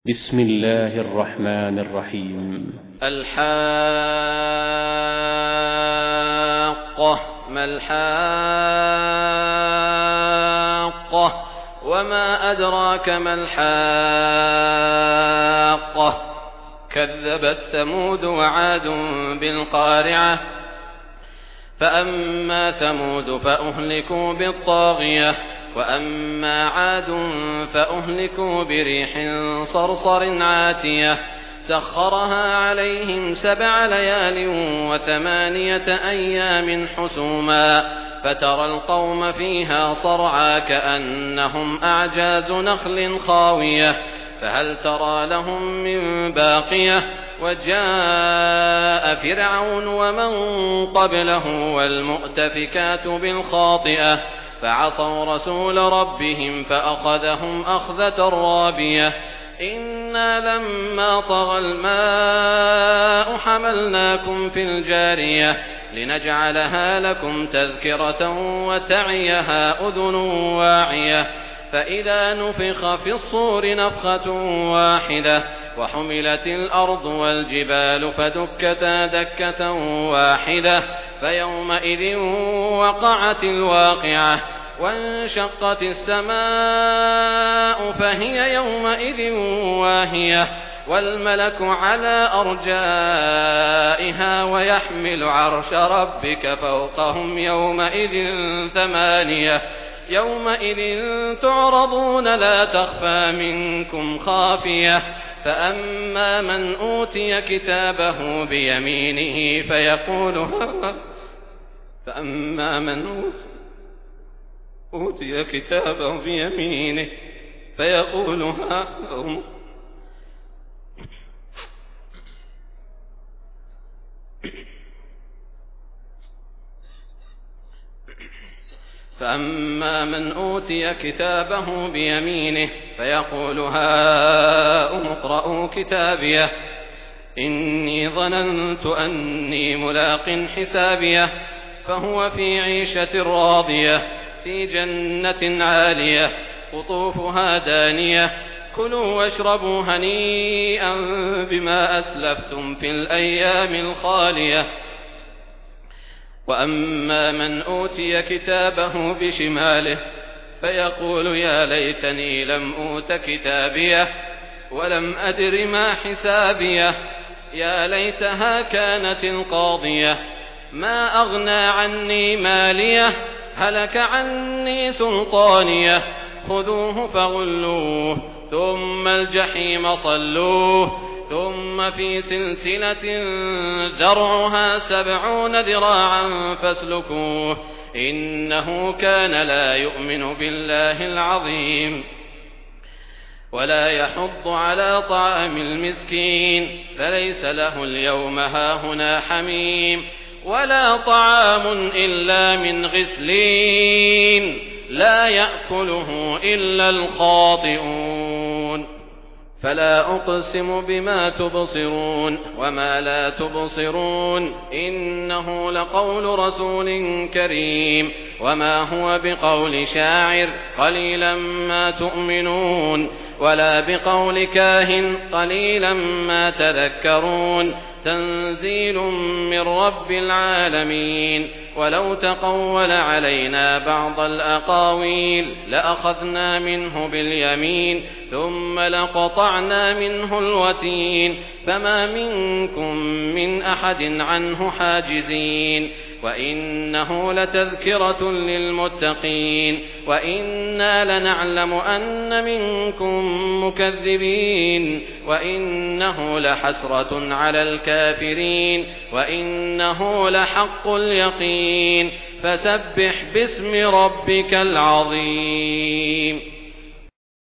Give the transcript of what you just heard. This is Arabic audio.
بسم الله الرحمن الرحيم. الحاقة ما الحاقة وما أدراك ما الحاقة كذبت ثمود وعاد بالقارعة فأما ثمود فأهلكوا بالطاغية وأما عاد فأهلكوا بريح صرصر عاتية سخرها عليهم 7 ليال و8 أيام حسوما فترى القوم فيها صرعى كأنهم أعجاز نخل خاوية فهل ترى لهم من باقية وجاء فرعون ومن قبله والمؤتفكات بالخاطئة فعصوا رسول ربهم فأخذهم أخذة رابية إنا لما طغى الماء حملناكم في الجارية لنجعلها لكم تذكرة وتعيها أذن واعية فإذا نفخ في الصور نفخة واحدة وحملت الأرض والجبال فدكتا دكة واحدة فيومئذ وقعت الواقعة وانشقت السماء فهي يومئذ واهية والملك على أرجائها ويحمل عرش ربك فوقهم يومئذ 8 يومئذ تعرضون لا تخفى منكم خافية فأما من أوتي كتابه بيمينه فيقول هاؤم اقرءوا كتابيه إني ظننت أني ملاق حسابيه فهو في عيشة راضية في جنة عالية قطوفها دانية كلوا واشربوا هنيئا بما أسلفتم في الأيام الخالية وأما من أوتي كتابه بشماله فيقول يا ليتني لم أوت كتابيه ولم أدر ما حسابيه يا ليتها كانت القاضية ما أغنى عني ماليه هلك عني سلطانيه خذوه فغلوه ثم الجحيم صلوه ثم في سلسلة ذرعها 70 ذراعا فاسلكوه إنه كان لا يؤمن بالله العظيم ولا يحض على طعام المسكين فليس له اليوم هاهنا حميم ولا طعام إلا من غسلين لا يأكله إلا الخاطئون فلا أقسم بما تبصرون وما لا تبصرون إنه لقول رسول كريم وما هو بقول شاعر قليلا ما تؤمنون ولا بقول كاهن قليلا ما تذكرون تنزيل من رب العالمين ولو تقول علينا بعض الأقاويل لأخذنا منه باليمين ثم لقطعنا منه الوتين فما منكم من أحد عنه حاجزين وإنه لتذكرة للمتقين وإنا لنعلم أن منكم مكذبين وإنه لحسرة على الكافرين وإنه لحق اليقين فسبح باسم ربك العظيم.